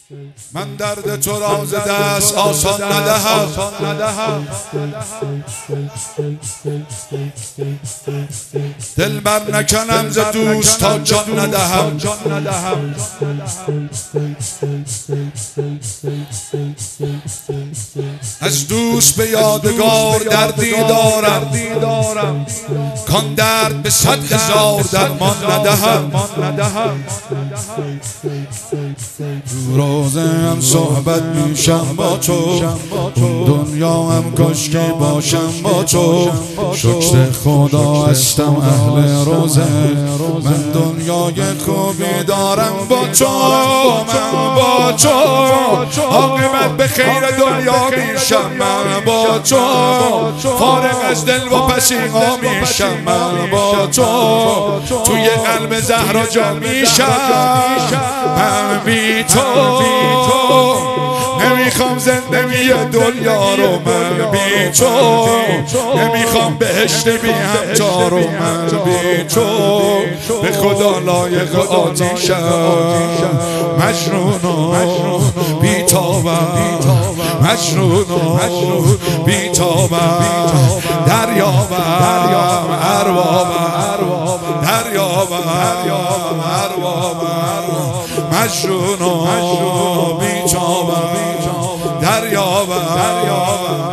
من درد تو را ز دست آسان ندهم. دل بر نکنم ز دوست تا جان ندهم. از دوست به یادگار دردی دارم، کان درد به 100,000 درمان ندهم. روزه هم صحبت میشم با تو، دنیا هم کاشکی باشم با تو. شکر خدا هستم اهل روزه، من دنیای خوبی دارم با تو. من با تو عاقبت به خیر دنیا میشم. من با تو فارغ از دل و پشیمان میشم. من با تو توی قلب زهرا جا میشم. من بی تو نمیخوام زندگی دنیا رو. من بی تو نمیخوام بهشت بی همتا رو. من بی تو به خدا لایق آتیشم. مجنون و بی‌تابم، مجنون و بی‌تابم. دریابم اربابم، دریابم اربابم. مجنون و بی‌تابم، دریابم.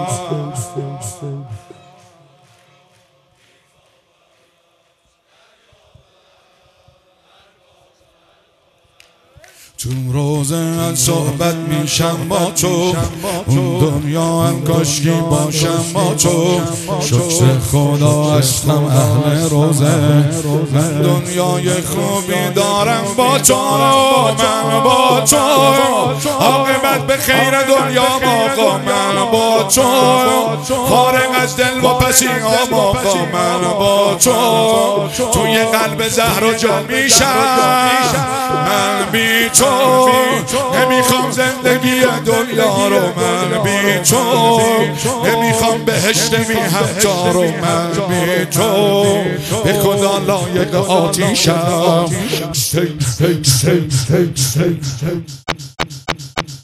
چون روزه از صحبت میشم با تو، اون دنیا هم کاشکی باشم با تو. شکر خدا هستم اهل روزه، من دنیای خوبی دارم با تو. من با تو عاقبت به خیر دنیا آقا. من با تو فارغ از دل و پشیمان آقا. من با تو توی قلب زهرا جا میشم. من بی تو نمیخوام زندگی دنیا رو. من بی تو نمیخوام بهشت بی همتا رو. من بی تو به خدا لایق آتیشم.